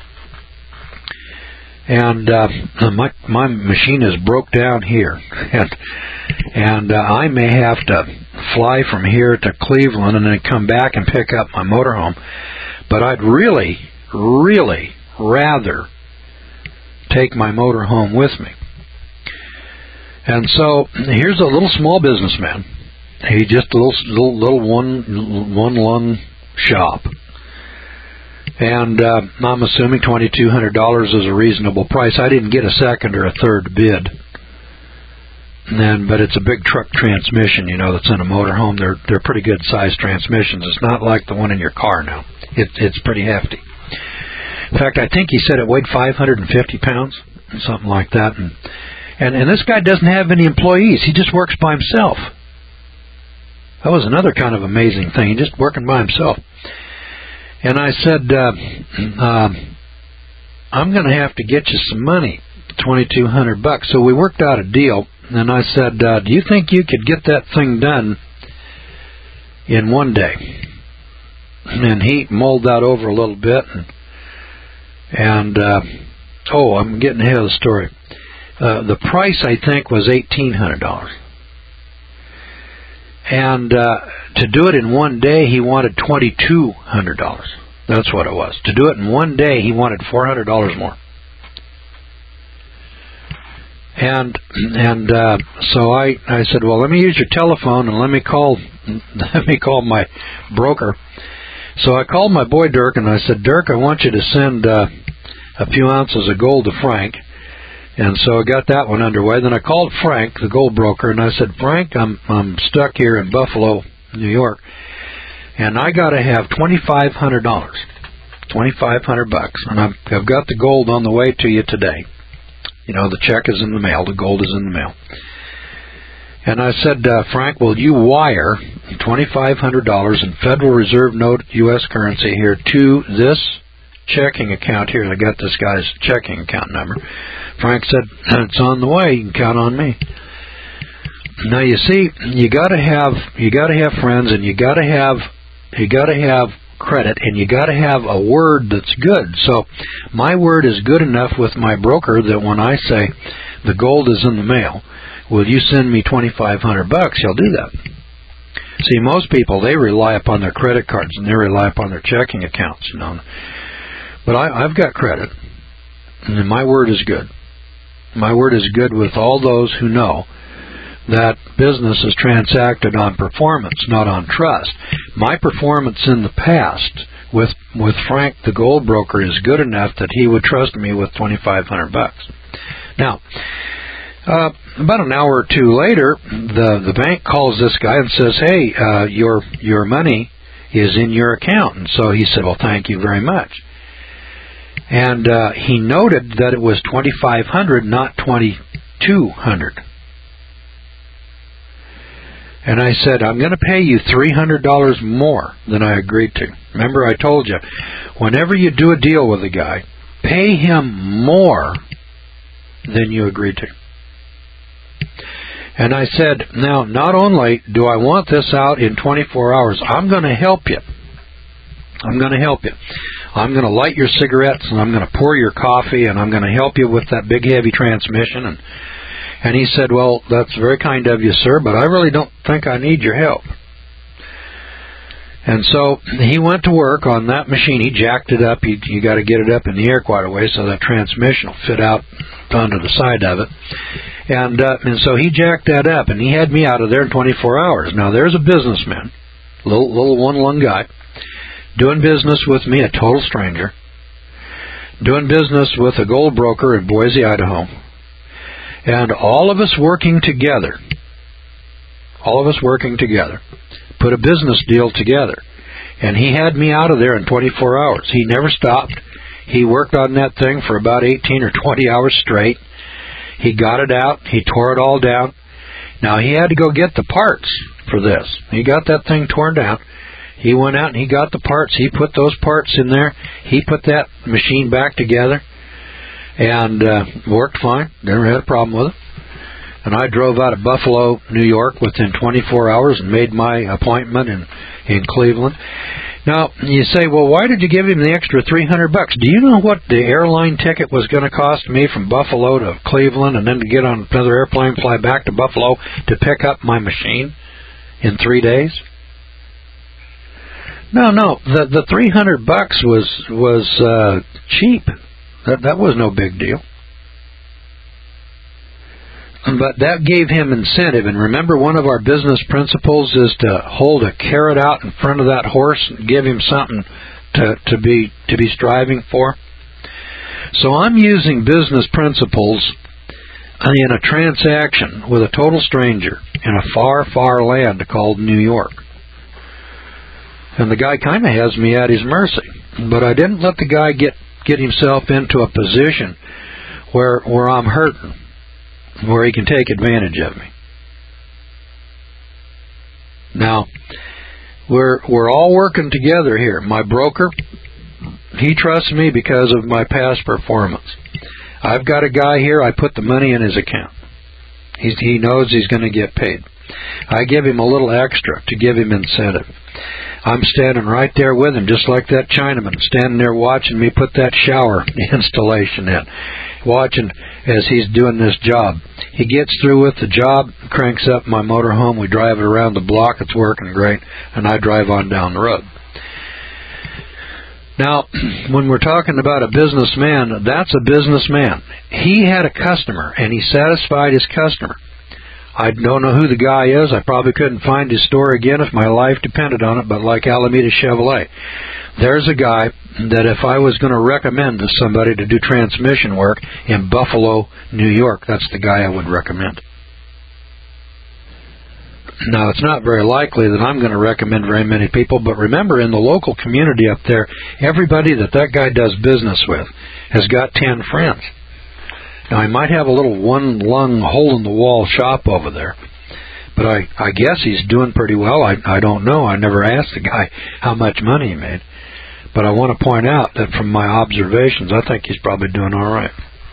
And my machine is broke down here, and I may have to fly from here to Cleveland and then come back and pick up my motorhome. But I'd really, really rather take my motorhome with me. And so here's a little small businessman. He's just a little one lung shop. And I'm assuming $2,200 is a reasonable price. I didn't get a second or a third bid. But it's a big truck transmission, that's in a motorhome. They're pretty good sized transmissions. It's not like the one in your car now. It's pretty hefty. In fact, I think he said it weighed 550 pounds, something like that. And this guy doesn't have any employees. He just works by himself. That was another kind of amazing thing. He's just working by himself. And I said, I'm going to have to get you some money, $2,200. So we worked out a deal, and I said, do you think you could get that thing done in 1 day? And he mulled that over a little bit, and I'm getting ahead of the story. The price, I think, was $1,800. And to do it in 1 day, he wanted $2,200. That's what it was. To do it in 1 day, he wanted $400 more. And so I said, well, let me use your telephone and let me call my broker. So I called my boy Dirk and I said, Dirk, I want you to send a few ounces of gold to Frank. And so I got that one underway. Then I called Frank, the gold broker, and I said, Frank, I'm stuck here in Buffalo, New York, and I got to have $2,500, $2,500, and I've got the gold on the way to you today. The check is in the mail, the gold is in the mail. And I said, Frank, will you wire $2,500 in Federal Reserve note U.S. currency here to this checking account here? I got this guy's checking account number. Frank said, it's on the way. You can count on me. Now you see, you got to have friends, and you got to have credit, and you got to have a word that's good. So my word is good enough with my broker that when I say the gold is in the mail, will you send me $2,500? He'll do that. See, most people, they rely upon their credit cards and they rely upon their checking accounts, you know. But I've got credit, and my word is good. My word is good with all those who know that business is transacted on performance, not on trust. My performance in the past with Frank, the gold broker, is good enough that he would trust me with $2,500. Now, about an hour or two later, the bank calls this guy and says, "Hey, your money is in your account." And so he said, "Well, thank you very much." And he noted that it was $2,500, not $2,200. And I said, "I'm going to pay you $300 more than I agreed to." Remember, I told you, whenever you do a deal with a guy, pay him more than you agreed to. And I said, "Now, not only do I want this out in 24 hours, I'm going to help you. I'm going to help you. I'm going to light your cigarettes, and I'm going to pour your coffee, and I'm going to help you with that big, heavy transmission." And he said, "Well, that's very kind of you, sir, but I really don't think I need your help." And so he went to work on that machine. He jacked it up. You got to get it up in the air quite a way so that transmission will fit out onto the side of it. And so he jacked that up, and he had me out of there in 24 hours. Now, there's a businessman, little one-lung guy, doing business with me, a total stranger, doing business with a gold broker in Boise, Idaho, and all of us working together, put a business deal together. And he had me out of there in 24 hours. He never stopped. He worked on that thing for about 18 or 20 hours straight. He got it out. He tore it all down. Now, he had to go get the parts for this. He got that thing torn down. He went out and he got the parts. He put those parts in there. He put that machine back together and worked fine. Never had a problem with it. And I drove out of Buffalo, New York within 24 hours and made my appointment in Cleveland. Now, you say, "Well, why did you give him the extra $300? Do you know what the airline ticket was going to cost me from Buffalo to Cleveland and then to get on another airplane, fly back to Buffalo to pick up my machine in 3 days? No. The $300 was cheap. That was no big deal. But that gave him incentive. And remember, one of our business principles is to hold a carrot out in front of that horse and give him something to be striving for. So I'm using business principles in a transaction with a total stranger in a far, far land called New York. And the guy kind of has me at his mercy. But I didn't let the guy get himself into a position where I'm hurting, where he can take advantage of me. Now, we're all working together here. My broker, he trusts me because of my past performance. I've got a guy here, I put the money in his account. He knows he's going to get paid. I give him a little extra to give him incentive. I'm standing right there with him, just like that Chinaman, standing there watching me put that shower installation in, watching as he's doing this job. He gets through with the job, cranks up my motorhome, we drive it around the block, it's working great, and I drive on down the road. Now, when we're talking about a businessman, that's a businessman. He had a customer, and he satisfied his customer. I don't know who the guy is. I probably couldn't find his store again if my life depended on it, but like Alameda Chevrolet, there's a guy that if I was going to recommend to somebody to do transmission work in Buffalo, New York, that's the guy I would recommend. Now, it's not very likely that I'm going to recommend very many people, but remember, in the local community up there, everybody that guy does business with has got 10 friends. Now, he might have a little one-lung, hole-in-the-wall shop over there, but I guess he's doing pretty well. I don't know. I never asked the guy how much money he made. But I want to point out that from my observations, I think he's probably doing all right.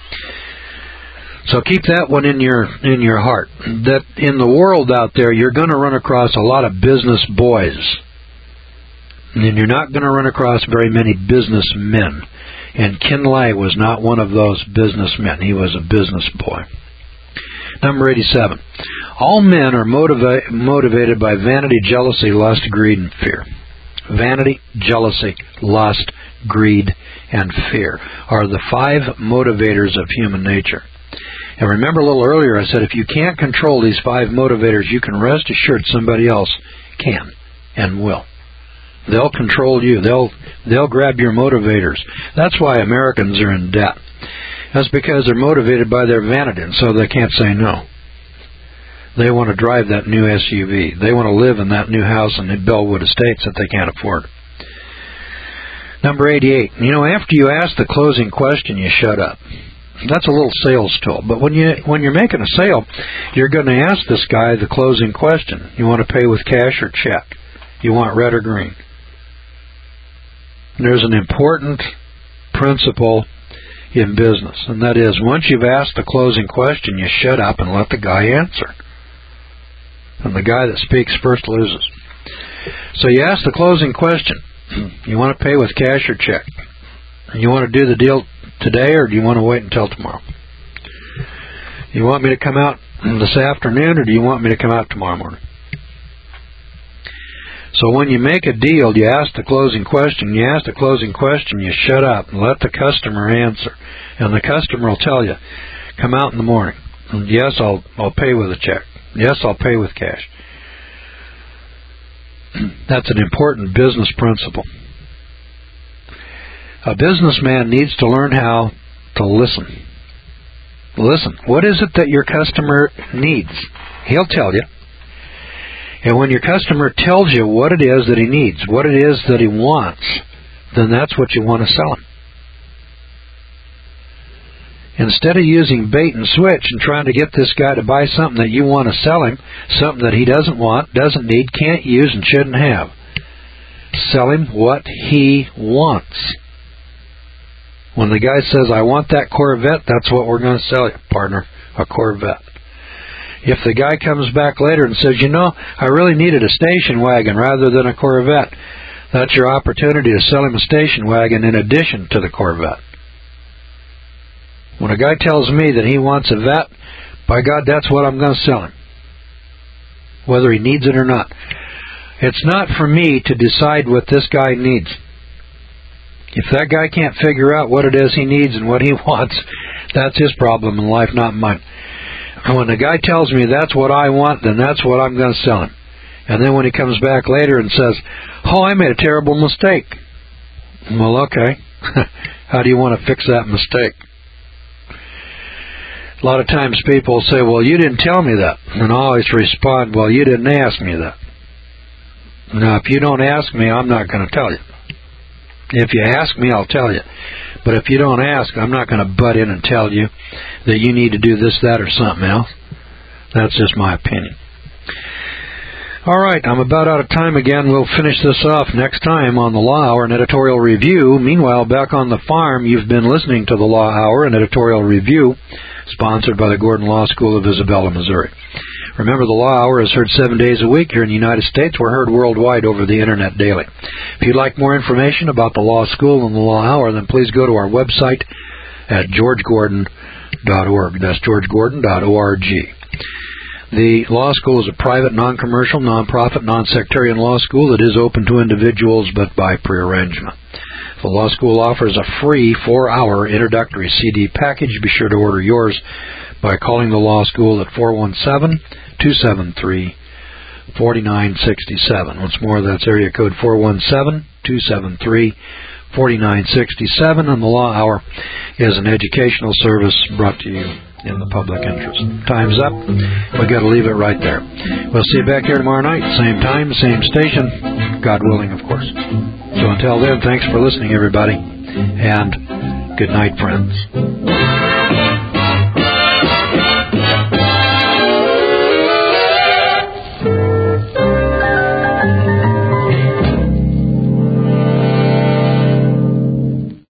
So keep that one in your heart. That in the world out there, you're going to run across a lot of business boys. And you're not going to run across very many businessmen. And Ken Lai was not one of those businessmen. He was a business boy. Number 87. All men are motivated by vanity, jealousy, lust, greed, and fear. Vanity, jealousy, lust, greed, and fear are the 5 motivators of human nature. And remember a little earlier I said if you can't control these 5 motivators, you can rest assured somebody else can and will. They'll control you. They'll grab your motivators. That's why Americans are in debt. That's because they're motivated by their vanity, and so they can't say no. They want to drive that new SUV. They want to live in that new house in the Bellwood Estates that they can't afford. Number 88. After you ask the closing question, you shut up. That's a little sales tool. But when you're making a sale, you're going to ask this guy the closing question. You want to pay with cash or check? You want red or green? There's an important principle in business, and that is once you've asked the closing question, you shut up and let the guy answer. And the guy that speaks first loses. So you ask the closing question. You want to pay with cash or check? You want to do the deal today, or do you want to wait until tomorrow? You want me to come out this afternoon, or do you want me to come out tomorrow morning? So when you make a deal, you ask the closing question. You ask the closing question, you shut up and let the customer answer. And the customer will tell you, come out in the morning. Yes, I'll pay with a check. Yes, I'll pay with cash. That's an important business principle. A businessman needs to learn how to listen. Listen. What is it that your customer needs? He'll tell you. And when your customer tells you what it is that he needs, what it is that he wants, then that's what you want to sell him. Instead of using bait and switch and trying to get this guy to buy something that you want to sell him, something that he doesn't want, doesn't need, can't use, and shouldn't have, sell him what he wants. When the guy says, I want that Corvette, that's what we're going to sell you, partner, a Corvette. If the guy comes back later and says, I really needed a station wagon rather than a Corvette, that's your opportunity to sell him a station wagon in addition to the Corvette. When a guy tells me that he wants a Vette, by God, that's what I'm going to sell him, whether he needs it or not. It's not for me to decide what this guy needs. If that guy can't figure out what it is he needs and what he wants, that's his problem in life, not mine. And when the guy tells me that's what I want, then that's what I'm going to sell him. And then when he comes back later and says, I made a terrible mistake. Well, okay. How do you want to fix that mistake? A lot of times people say, well, you didn't tell me that. And I always respond, well, you didn't ask me that. Now, if you don't ask me, I'm not going to tell you. If you ask me, I'll tell you. But if you don't ask, I'm not going to butt in and tell you that you need to do this, that, or something else. That's just my opinion. All right, I'm about out of time again. We'll finish this off next time on the Law Hour and Editorial Review. Meanwhile, back on the farm, you've been listening to the Law Hour and Editorial Review, sponsored by the Gordon Law School of Isabella, Missouri. Remember, the Law Hour is heard 7 days a week here in the United States. We're heard worldwide over the Internet daily. If you'd like more information about the Law School and the Law Hour, then please go to our website at georgegordon.org. That's georgegordon.org. The law school is a private, non-commercial, non-profit, non-sectarian law school that is open to individuals but by prearrangement. The law school offers a free 4-hour introductory CD package. Be sure to order yours by calling the law school at 417-273-4967. Once more, that's area code 417-273-4967. And the Law Hour is an educational service brought to you in the public interest. Time's up. We've got to leave it right there. We'll see you back here tomorrow night. Same time, same station. God willing, of course. So until then, thanks for listening, everybody. And good night, friends.